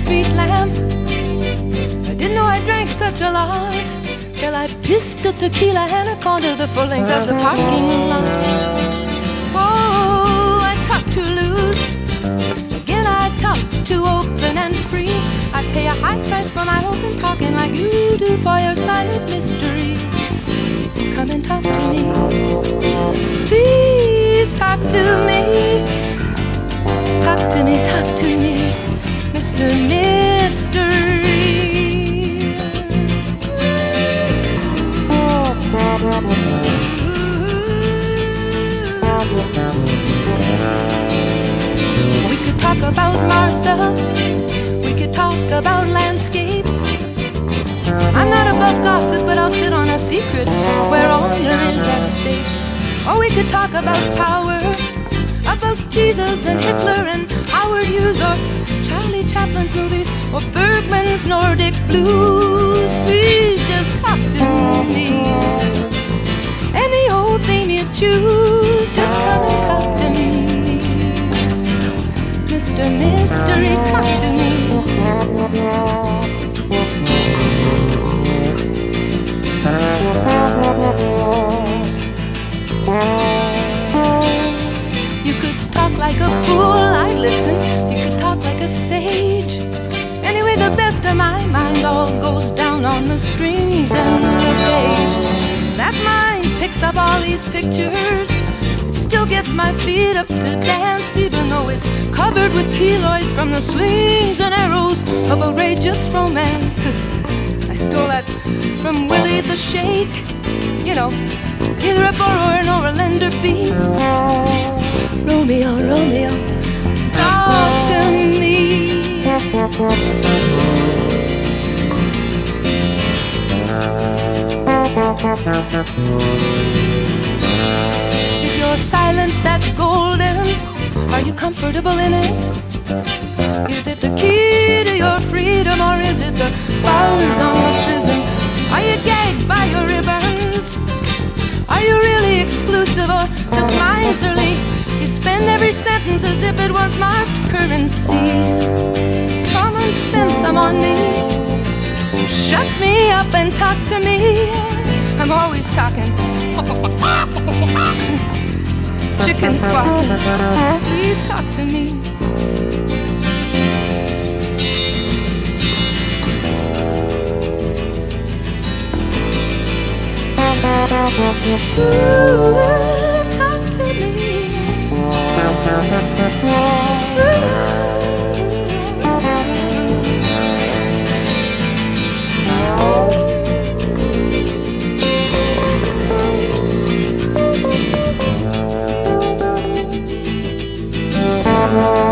street lamp. I didn't know I drank such a lot till I pissed a tequila and a corner the full length of the parking lot. Oh, I talk too loose. Again, I talk too open and free. I pay a high price for my open talking like you do for your silent mystery. Come and talk to me. Please talk to me. Talk to me, Mr. Mystery. We could talk about Martha. We could talk about landscapes. I'm not above gossip, but I'll sit on a secret where honor is at stake. Or we could talk about power, about Jesus and Hitler and Howard Hughes, or Charlie Chaplin's movies, or Bergman's Nordic blues. Please just talk to me. Any old thing you choose, just come and talk to me. Mr. Mystery, talk to me. You could talk like a fool, I'd listen. You could talk like a sage. Anyway, the best of my mind all goes down on the strings and the page. That mind picks up all these pictures. It still gets my feet up to dance, even though it's covered with keloids from the slings and arrows of outrageous romance. I stole that from Willie the Shake. You know, either a borrower or a lender be. Romeo, Romeo, talk to me. Is your silence that golden? Are you comfortable in it? Is it the key to your freedom, or is it the bars on your prison? Are you gagged by your ribbons? Are you really exclusive or just miserly? You spend every sentence as if it was marked currency. Come and spend some on me. Shut me up and talk to me. I'm always talking. Chicken squawk. Please talk to me. Ooh, talk to me. Ooh.